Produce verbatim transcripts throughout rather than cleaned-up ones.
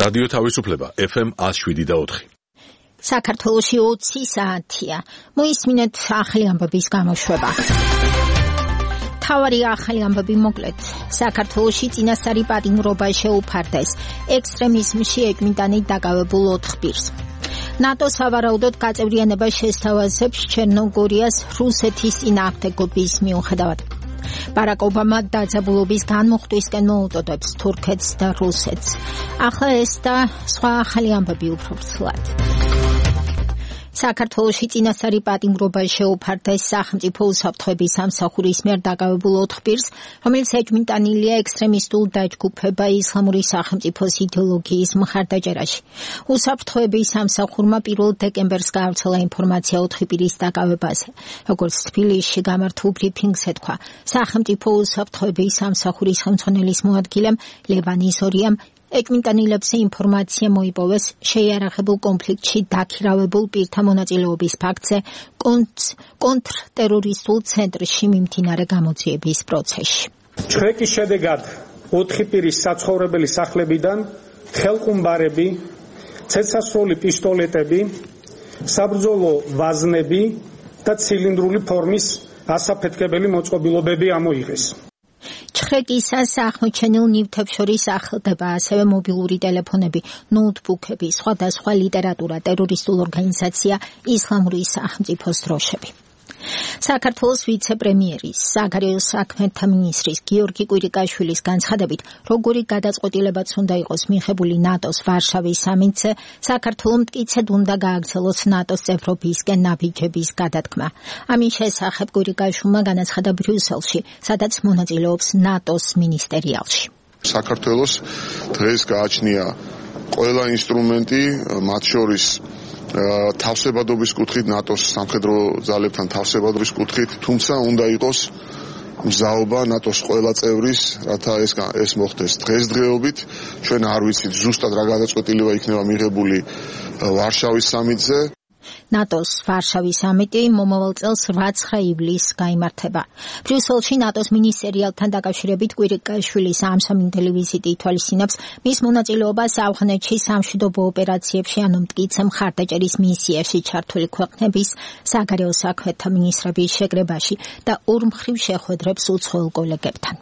რადიო თავისუფლება ეფ ემ one oh seven და four. საქართველოში ოცი საათია. მოისმინეთ ახალი ამბების გამოშვება. თავარი ახალი ამბები მოკლედ. საქართველოში წინასწარი პატიმრობა შეუფარდეს. ექსტრემიზმში ეჭვმიტანით დაკავებულ ოთხ პირს. ნატო სავარაუდოდ გაწევრიანება შესთავაზებს ჩერნოგორიას რუსეთის წინააღმდეგობის მიუხედავად. ბარაკ ობამა დაძაბულობის განმუხტვისკენ მოუწოდებს თურქეთს და რუსეთს. ახლა ეს და სხვა ახალი ამბები უფრო ვრცლად. საქართველოში წინასწარი პატიმრობა შეუფარდეს სახელმწიფო უსაფრთხოების სამსახურის მიერ დაკავებულ ოთხ პირს, რომელიც ეჭვმიტანილია ექსტრემისტულ დაჯგუფება ისლამური სახელმწიფოს იდეოლოგიის მხარდაჭერაში. უსაფრთხოების სამსახურმა პირველ დეკემბერს გაავრცელა ინფორმაცია ოთხი პირის დაკავებაზე. როგორც თბილისში გამართულ ბრიფინგს ეთქვა, სახელმწიფო უსაფრთხოების სამსახურის ხელმძღვანელის მოადგილემ ლევან იზორიამ ეჭვმიტანილებზე ინფორმაცია მოიპოვეს შეიარაღებულ კონფლიქტში დაქირავებულ პირთა მონაწილეობის ფაქტზე კონტრტერორისტულ ცენტრში მიმდინარე გამოძიების პროცესში. ჩხრეკის შედეგად ოთხი პირის საცხოვრებელი სახლებიდან ხელყუმბარები, ცეცხლსასროლი პისტოლეტები, საბრძოლო ვაზნები და ცილინდრული ფორმის ასაფეთქებელი მოწყობილობები ამოიღეს. ჩხრეკისას აღმოჩენილ ნივთებს შორის ახლდება ასევე მობილური ტელეფონები, ნოუთბუქები, სხვადასხვა ლიტერატურა, ტერორისტულ ორგანიზაცია ისლამური სახელმწიფოს დროშები. საქართველოს ვიცე-პრემიერის, საგარეო საქმეთა მინისტრის გიორგი კვირიკაშვილის განცხადებით, როგორი გადაწყვეტილებაც უნდა იყოს მიღებული ნატოს ვარშავის სამიტზე, საქართველომ მტკიცედ უნდა გააგრძელოს ნატოს წევრობისკენ ნაბიჯების გადადგმა. ამის შესახებ კვირიკაშვილმა განაცხადა ბრიუსელში, სადაც მონაწილეობს ნატოს მინისტერიალში. საქართველოს დღეს გააჩნია ყველა ინსტრუმენტი, მათ შორის თავსებადობის კუთხით, ნატოს სამხედრო ძალებთან თავსებადობის კუთხით, თუმცა უნდა იყოს მზაობა ნატოს ყველა წევრის, რათა ეს ეს მოხდეს დღესდღეობით. ჩვენ არ ვიცით ზუსტად რა გადაწყვეტილება იქნება მიღებული ვარშავის სამიტზე. ნატოს ვარშავის სამიტი მომავალ წელს რვა ივლისს გაიმართება. ბრიუსელში ნატოს მინისტერიალთან დაკავშირებით კვირიკაშვილის ამ სამინდელი ვიზიტი ითვალისწინებს მის მონაწილეობას ავღანეთში სამშვიდობო ოპერაციებში, ანუ მტკიცე მხარდაჭერის მისიებში ჩართული ქვეყნების საგარეო საქმეთა მინისტრების შეკრებაში და ორმხრივ შეხვედრებს უცხოელ კოლეგებთან.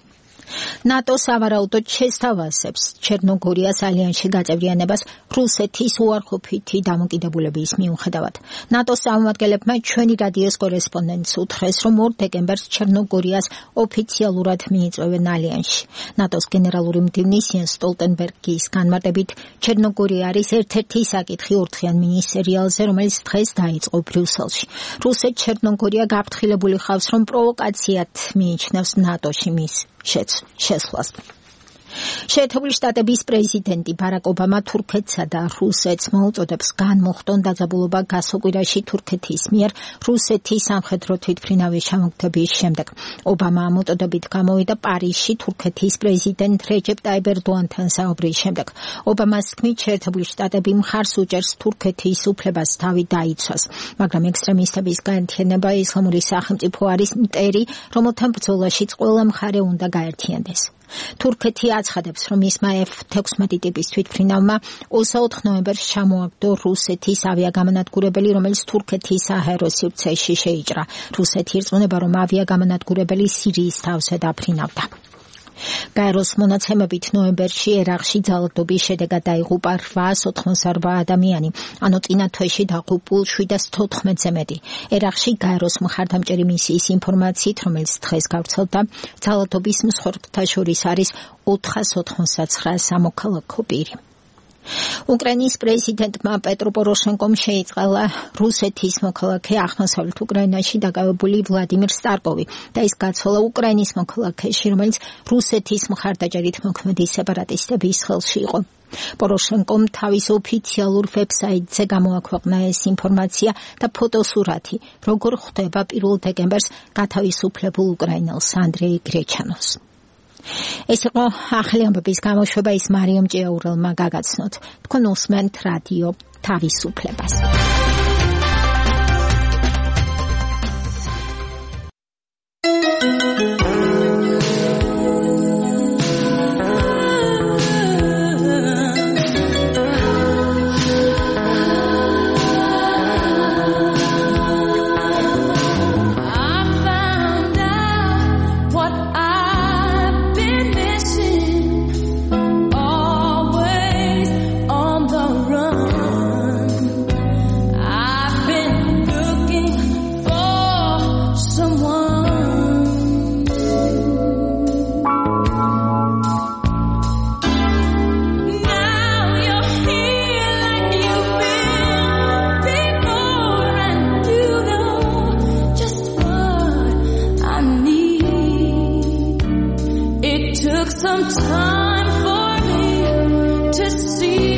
ნატო სავარაუდოდ შესთავაზებს ჩერნოგორიას ალიანსში გაწევრიანებას რუსეთის უარყოფითი დამოკიდებულების მიუხედავად. ნატოს წარმომადგენლებმა ჩვენი რადიოს კორესპონდენტს უთხრეს, რომ ორ დეკემბერს ჩერნოგორიას ოფიციალურად მიიწვევენ ალიანსში. ნატოს გენერალური მდივნის იენს სტოლტენბერგის განმარტებით, ჩერნოგორია არის ერთ-ერთი საკითხი ორდღიან მინისტერიალზე, რომელიც დღეს დაიწყო ბრიუსელში. რუსეთ ჩერნოგორია გაფრთხილებული ხავს, რომ პროვოკაციად მიიჩნევს ნატოში მის შესვლას. შეერთებული შტატების პრეზიდენტი ბარაკ ობამა თურქეთსა და რუსეთს მოუწოდებს განმოხტონ დაძაბულობა გასაკვირაში თურქეთის მიერ რუსეთის სამხედრო თვითმფრინავის ჩამოგდების შემდეგ. ობამა ამ მოწოდებით გამოვიდა პარიზში თურქეთის პრეზიდენტ რეჯეპ ტაიპ ერდოანთან საუბრის შემდეგ. ობამას თქმით, შეერთებული შტატები მხარს უჭერს თურქეთის უფლებას თავი დაიცვას, მაგრამ ექსტრემისტების გაერთიანება ისლამური სახელმწიფო არის მტერი, რომელთან ბრძოლაშიც ყველა მხარე უნდა გაერთიანდეს. თურქეთი აცხადებს, რომ ისმა ეფ თექვსმეტი ტიპის თვითმფრინავმა ოცდაოთხ ნოემბერს ჩამოაგდო რუსეთის ავიაგამანადგურებელი, რომელიც თურქეთის საჰაერო სივრცეში შეიჭრა. რუსეთი ირწმუნება, რომ ავიაგამანადგურებელი სირიის თავზე დაფრინავდა. გაეროს მონაცემებით ნოემბერში ერაყში ძალადობის შედეგად დაიღუპა რვაას ოთხმოცდაორბა ადამიანი, ანუ წინა თვეში დაღუპულ შვიდას თოთხმეტზე მეტი. ერაყში გაეროს მხარდამჭერი მისიის ინფორმაციით, რომელიც დღეს გავრცელდა, ძალადობის მსხვერპლთა შორის არის ოთხას ოთხმოცდაცხრა სამოქალაქო პირი. უკრაინის პრეზიდენტმა პეტრო პოროშენკომ შეიწყალა რუსეთის მოქალაქე აღმოსავლეთ უკრაინაში დაკავებული ვლადიმირ სტარკოვი და ის გაცვალა უკრაინის მოქალაქეში, რომელიც რუსეთის მხარდაჭერით მოქმედი სეპარატისტების ხელში იყო. პოროშენკომ თავის ოფიციალურ ვებსაიტზე გამოაქვეყნა ეს ინფორმაცია და ფოტოსურათი, როგორ ხვდება პირველ დეკემბერს გათავისუფლებულ უკრაინელს ანდრეი გრეჩანოს. ეს იყო ახალი ამბების გამოშვება, ის მარიამ ჭიაურელმა გაგაცნოთ. თქვენ უსმენთ რადიო თავისუფლებას. took some time for me to see.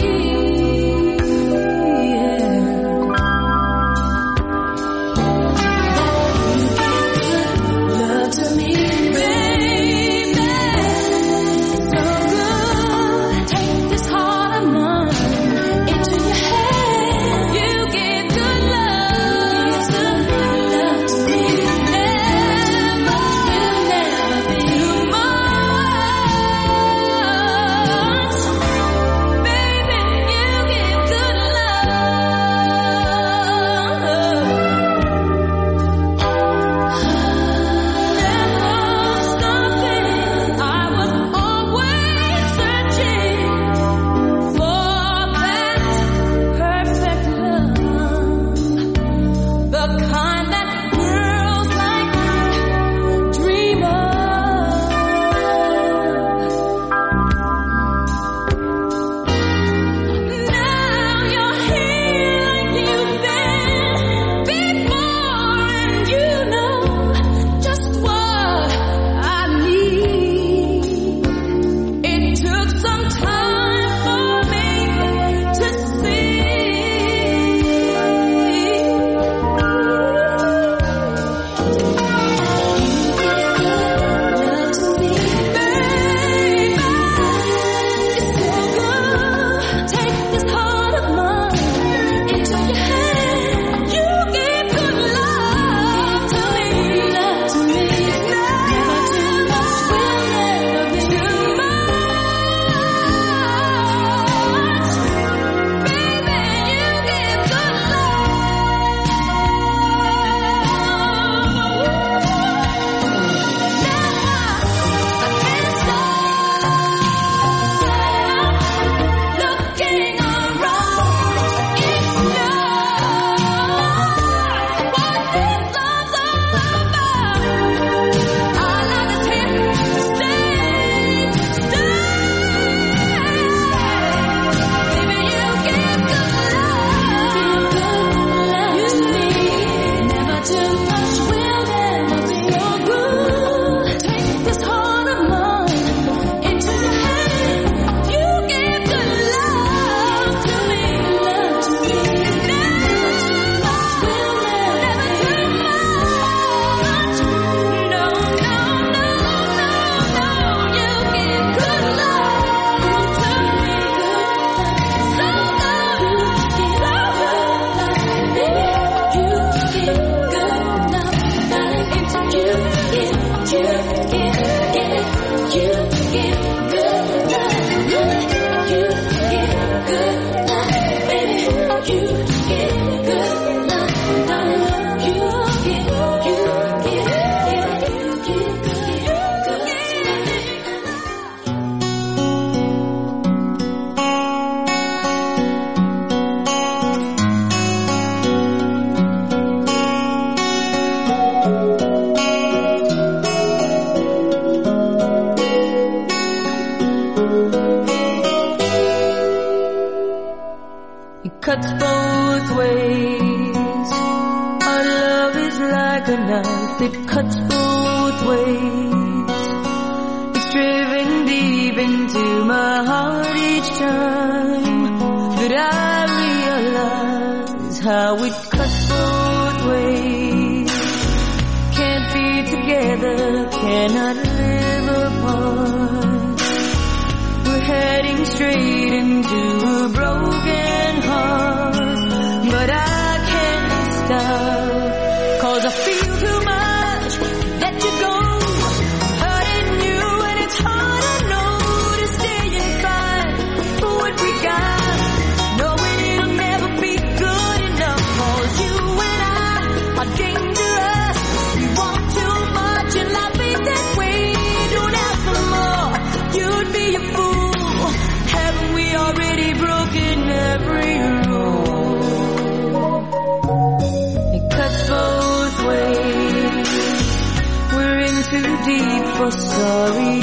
For sorry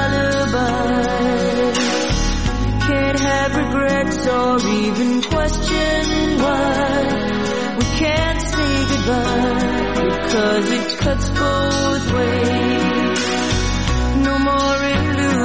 alibis, can't have regrets or even question why we can't say goodbye, because it cuts both ways. No more illusions.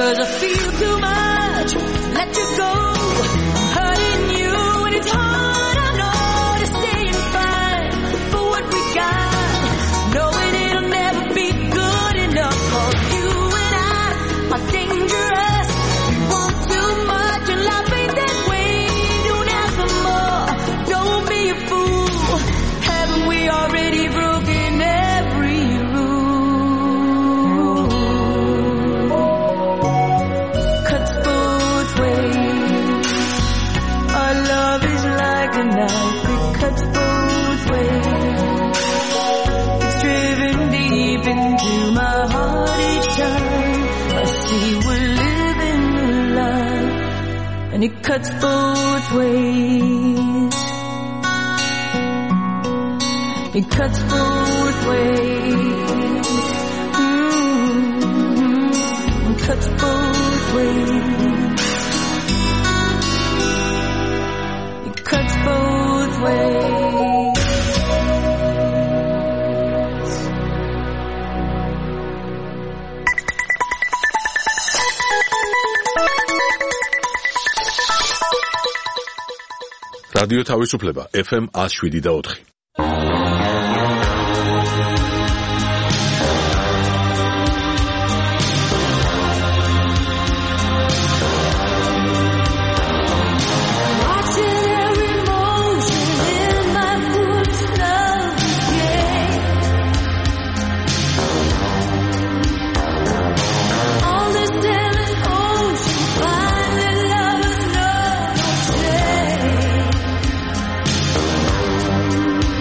'cause I feel too much. Let you go, hurting you, and it's hard, I know, to say I'm fine for what we got, knowing it'll never be good enough. 'Cause you and I are dangerous. We want too much, and life ain't that way. Don't ask for more, don't be a fool. Haven't we already broken every rule? Cuts both ways. Our love is like a knife, it cuts both ways. It's driven deep into my heart each time I see we're living a lie, and it cuts both ways. It cuts both ways. Mm-hmm. It cuts both ways. It cuts both ways. რადიო თავისუფლება ეფ ემ one oh seven და four. Watching every motion in my foolish love game. On this seven ocean, finding lovers know no shame.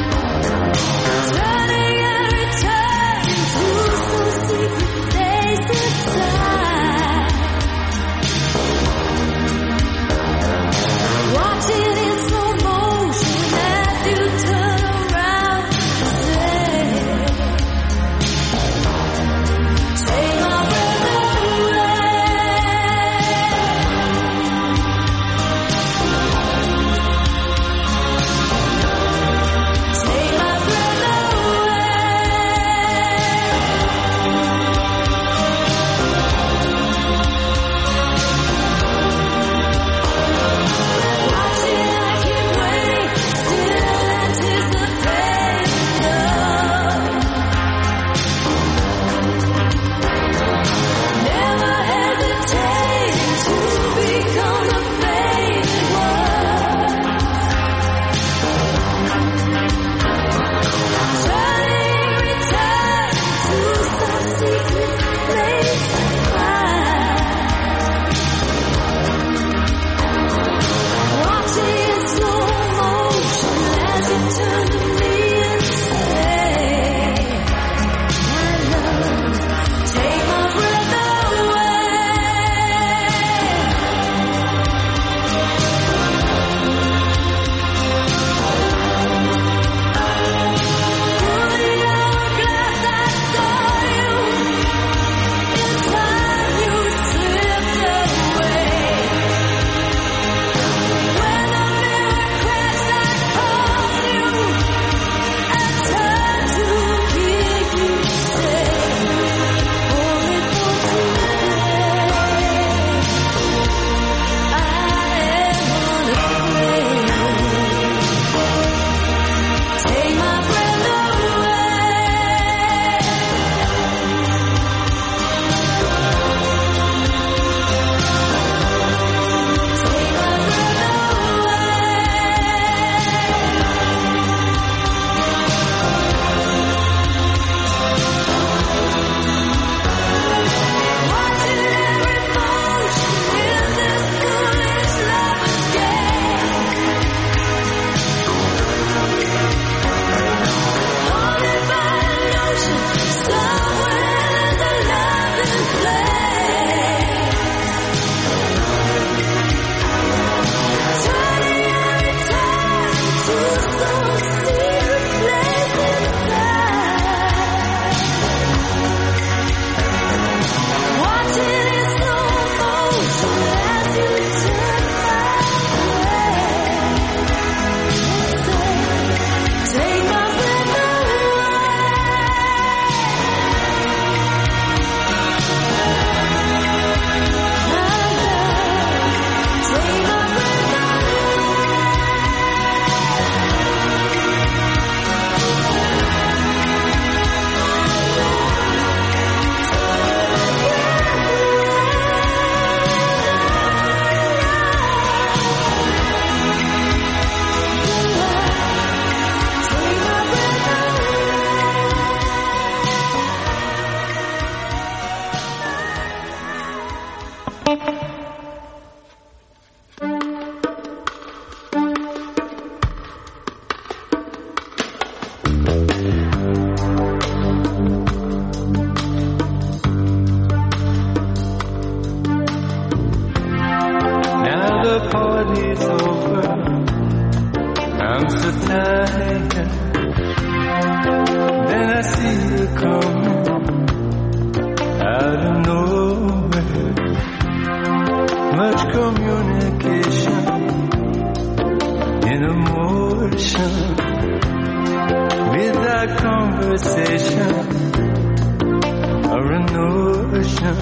communication in emotion without conversation or a notion.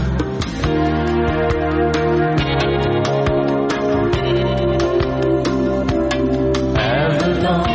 Avalon.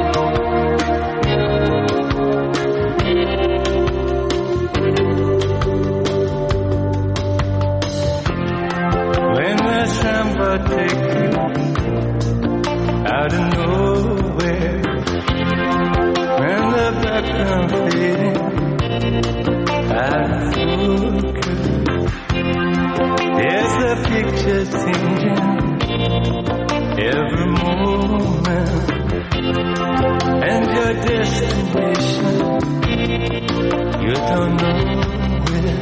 When the samba take you out of nowhere, when the background fading out of focus, there's the picture changing every moment, and your destination you don't know where.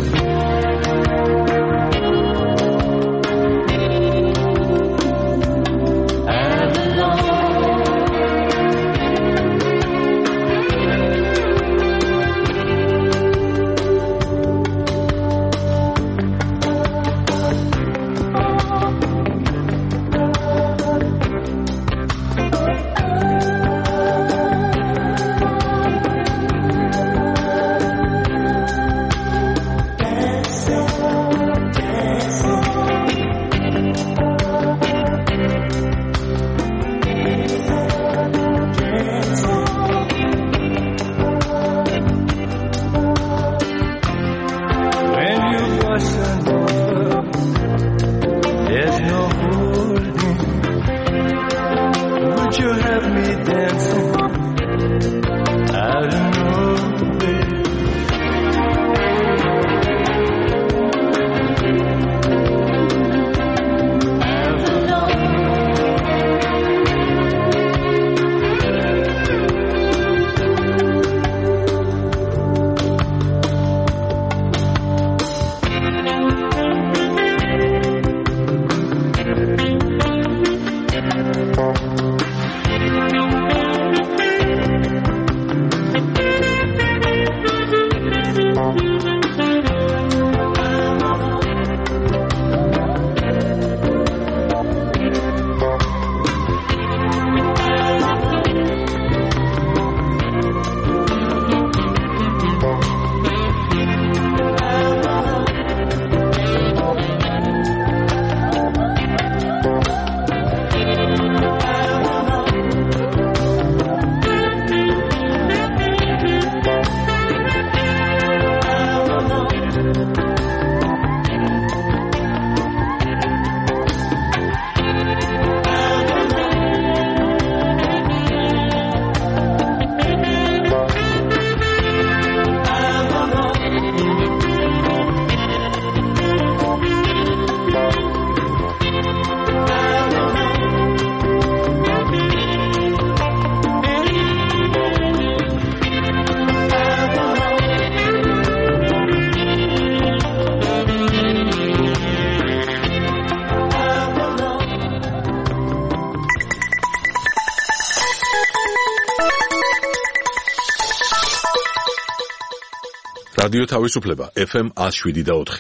რადიო თავისუფლება ეფ ემ one oh seven და four.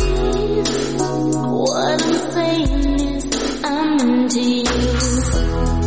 What I'm saying is I'm into you.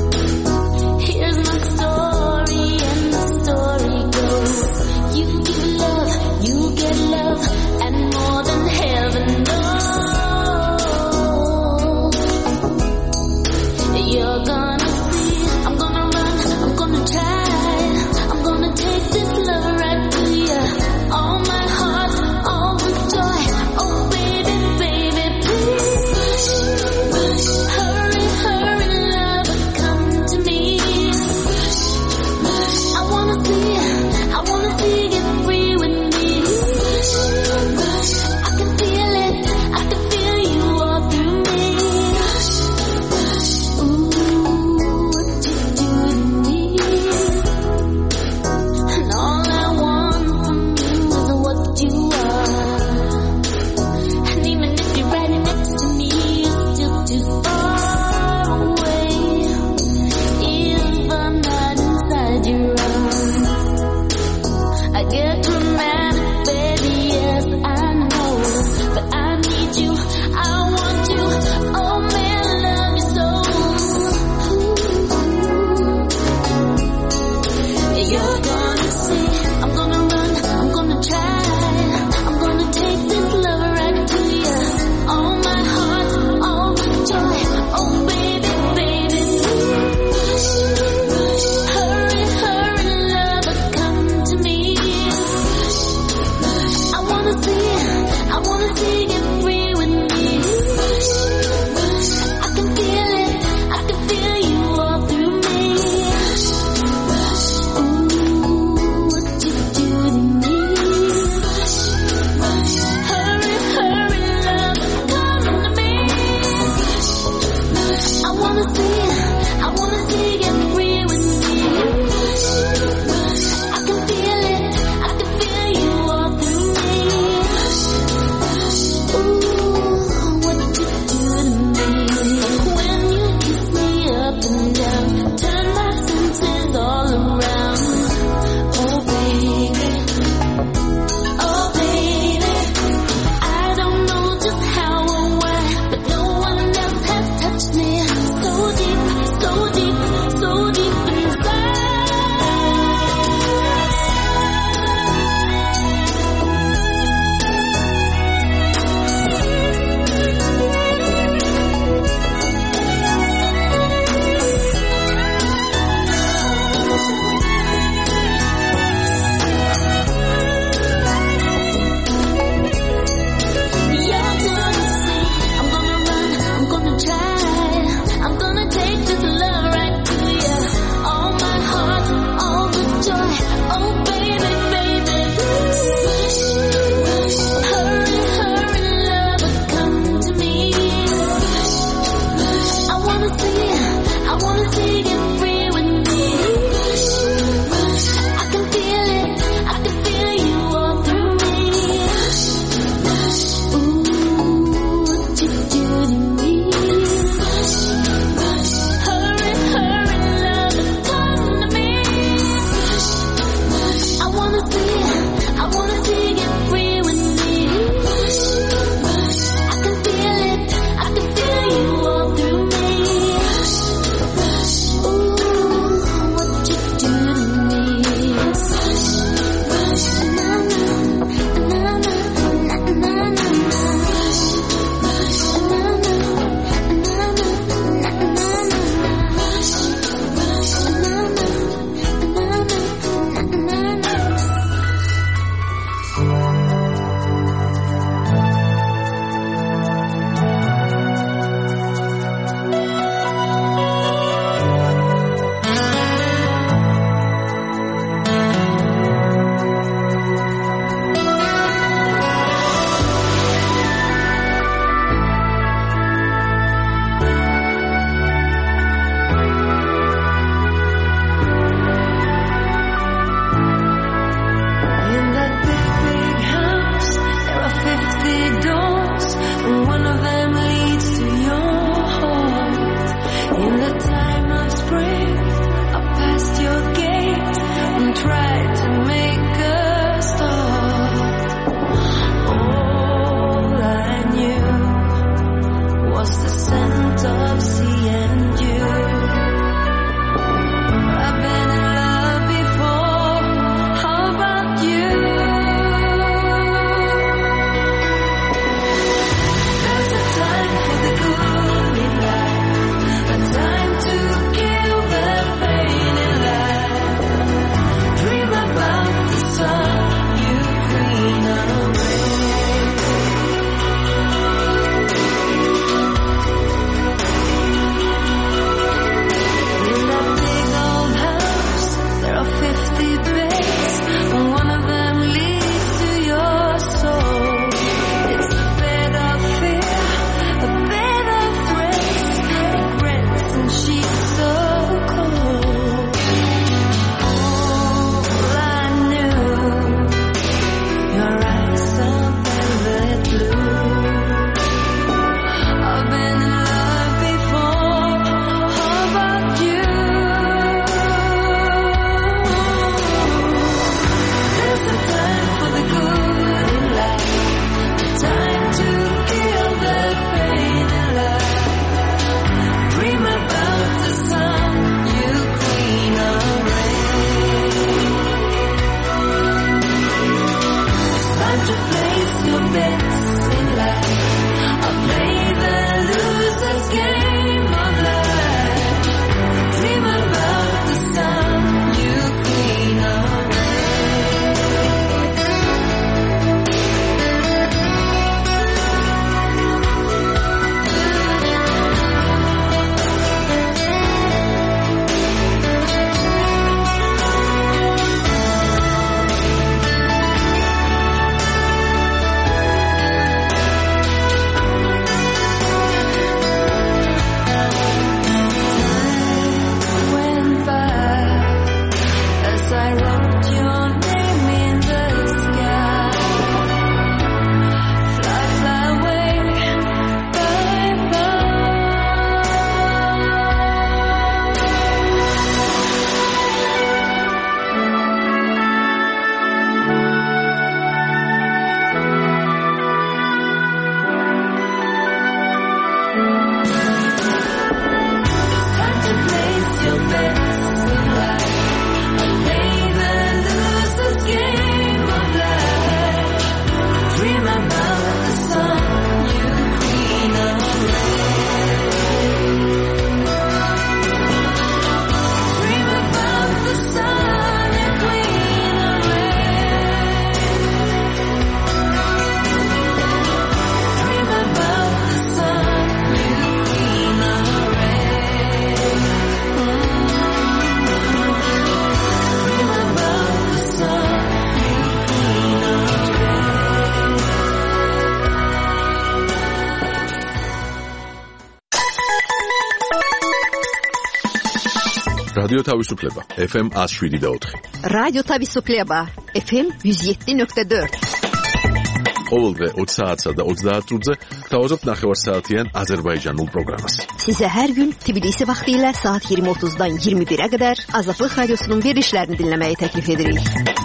რადიო თავისუფლება ეფ ემ one oh seven point four. რადიო თავისუფლება ეფ ემ one oh seven point four. ყოველდღე ოცი საათსა და ოცდაათ წუთზე გთავაზობთ ნახევარსაათიან აზერბაიჯანულ პროგრამას. Size her gün Tbilisi vaxtilə saat yirmi otuzdan iyirmi birə qədər Azadlıq Radiosunun verilişlərini dinləməyi təklif edirik.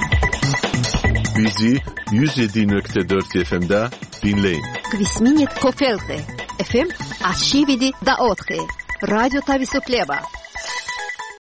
Bizi one oh seven point four efe em'də dinləyin. Kvisminit Kofelte efe em one oh seven point four. Radyo Tavisupleva.